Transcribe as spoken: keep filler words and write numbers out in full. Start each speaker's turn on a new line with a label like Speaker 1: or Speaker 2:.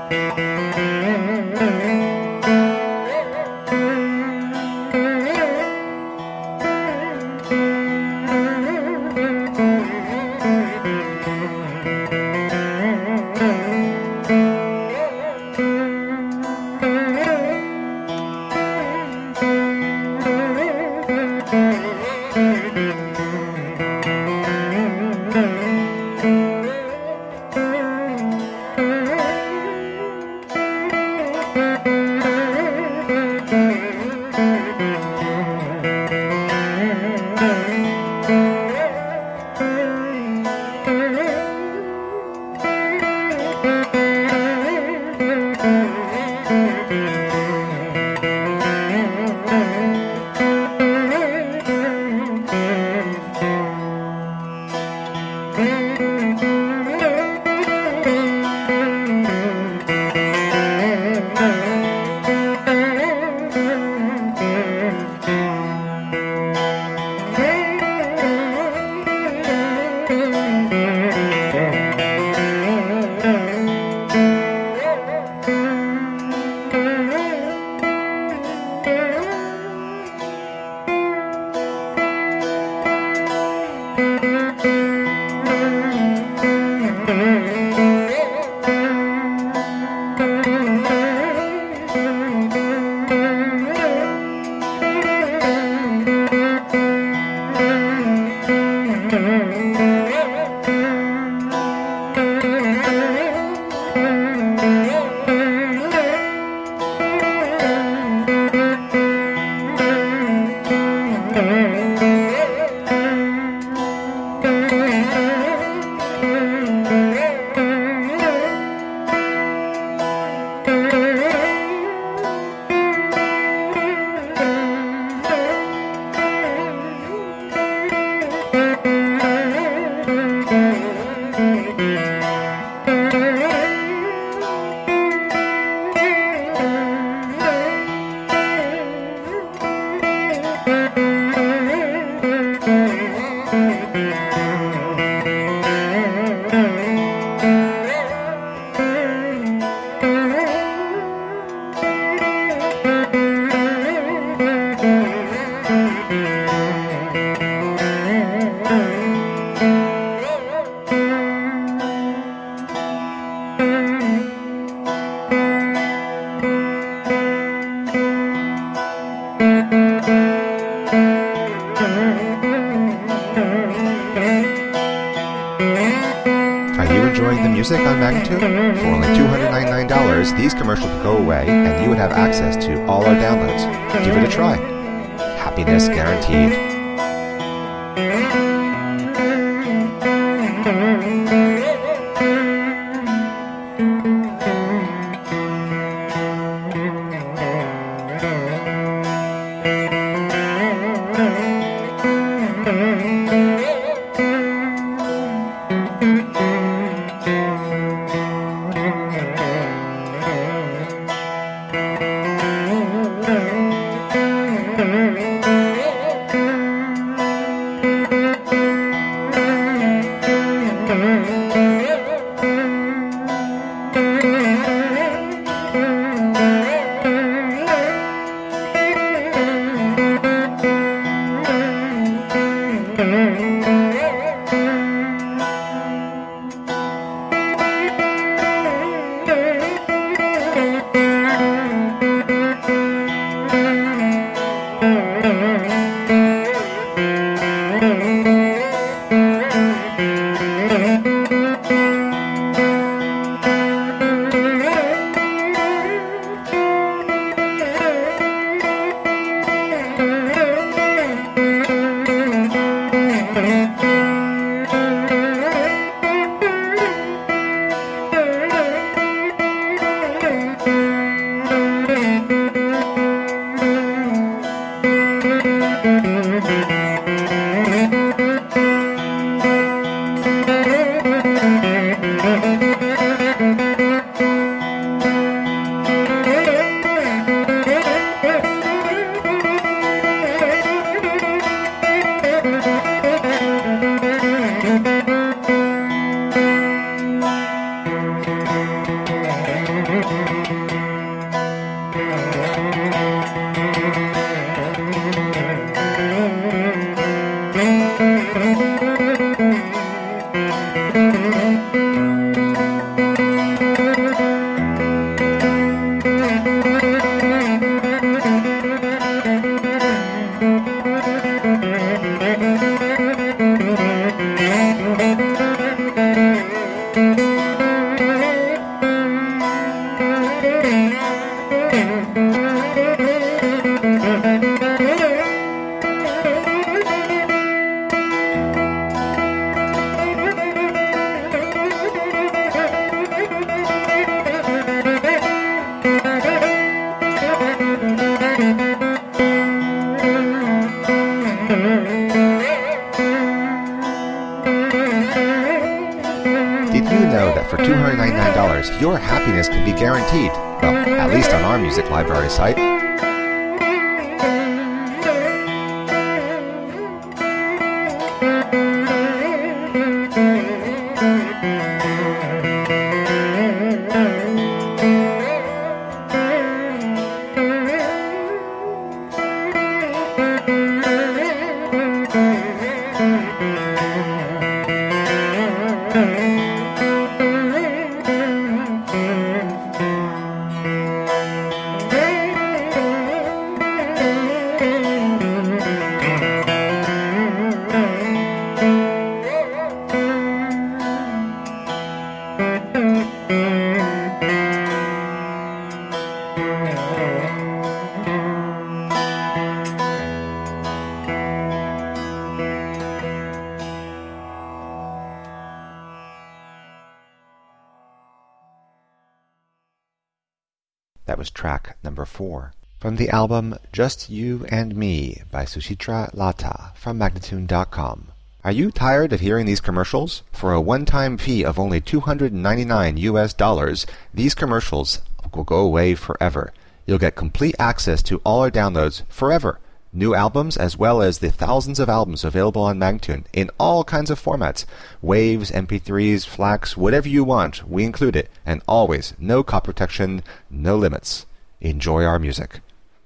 Speaker 1: Music on Magnitude? For only two hundred ninety-nine dollars, these commercials would go away and you would have access to all our downloads. Give it a try. Happiness guaranteed. For two hundred ninety-nine dollars, your happiness can be guaranteed. Well, at least on our music library site. That was track number four from the album Just You and Me by Suchitra Lata from Magnatune dot com. Are you tired of hearing these commercials? For a one-time fee of only two hundred ninety-nine U S dollars, these commercials will go away forever. You'll get complete access to all our downloads forever. New albums as well as the thousands of albums available on Magnatune in all kinds of formats. Waves, M P threes, FLACs, whatever you want, we include it. And always, no copy protection, no limits. Enjoy our music.